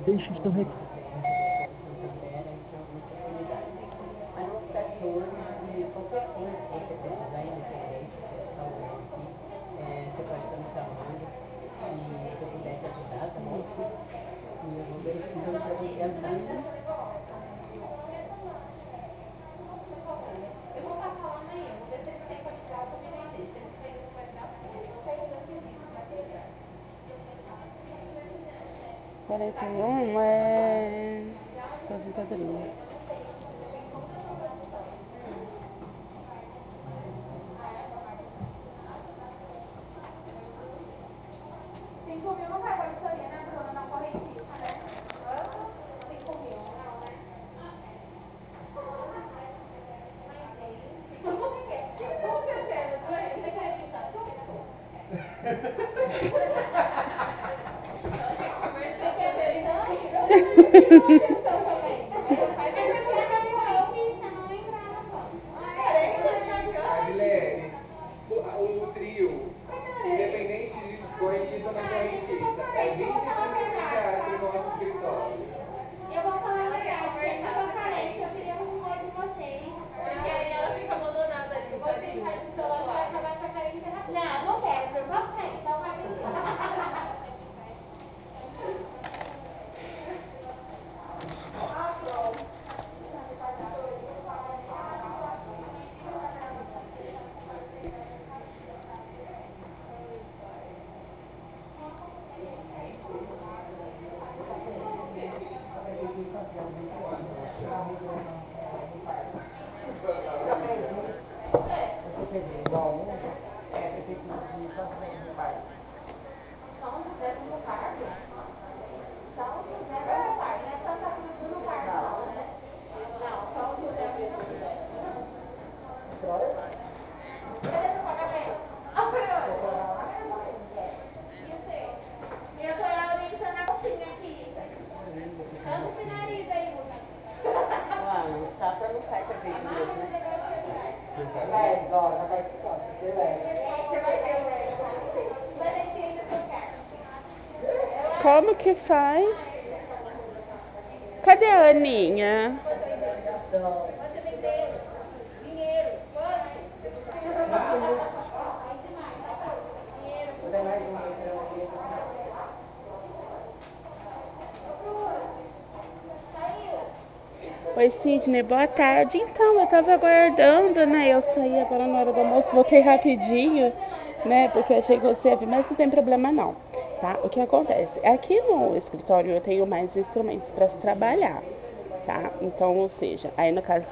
Deixa eu ver. Mas no setor de qualquer coisa que você precisar, independente, se é saúde, você pode estar me chamando e se eu puder te ajudar, tá bom? E eu vou verificando para você a taxa. É aposentadoria. Adilene, o trio, independente de correntista ou não correntista, é R$ 25 para o nosso escritório. Eu vou falar a verdade, eu tô carente, eu queria um rumor de vocês. Porque aí ela fica abandonada ali. Você sai do celular, vai acabar com a carência rápido. Não, não quero, vamos sair, então vai mentir. Você fez igual um, prefeitura de São José do Parque. São José do Parque? São José do Parque, não é Santa Cruz do Parque, não, né? Não, São José do Parque. Beleza, pagamento. Ah, foi onde? E o seu? Eu tô orientando a mocinha aqui. Tanto esse nariz aí, moça. O Safra não sai prefeitura, né? Vai, Vai igual, você vai. você vai ver o Léo. Vai descer ainda pro carro. Como que faz? Cadê a Aninha? Você vendeu dinheiro. Quanto? Vai mais uma vez. Oi, Sidney, boa tarde. Então, eu tava aguardando, né? Eu saí agora na hora do almoço, voltei rapidinho, né? Porque eu achei que você ia vir, mas não tem problema não, tá? O que acontece? Aqui no escritório eu tenho mais instrumentos para se trabalhar, tá? Então, ou seja, aí no caso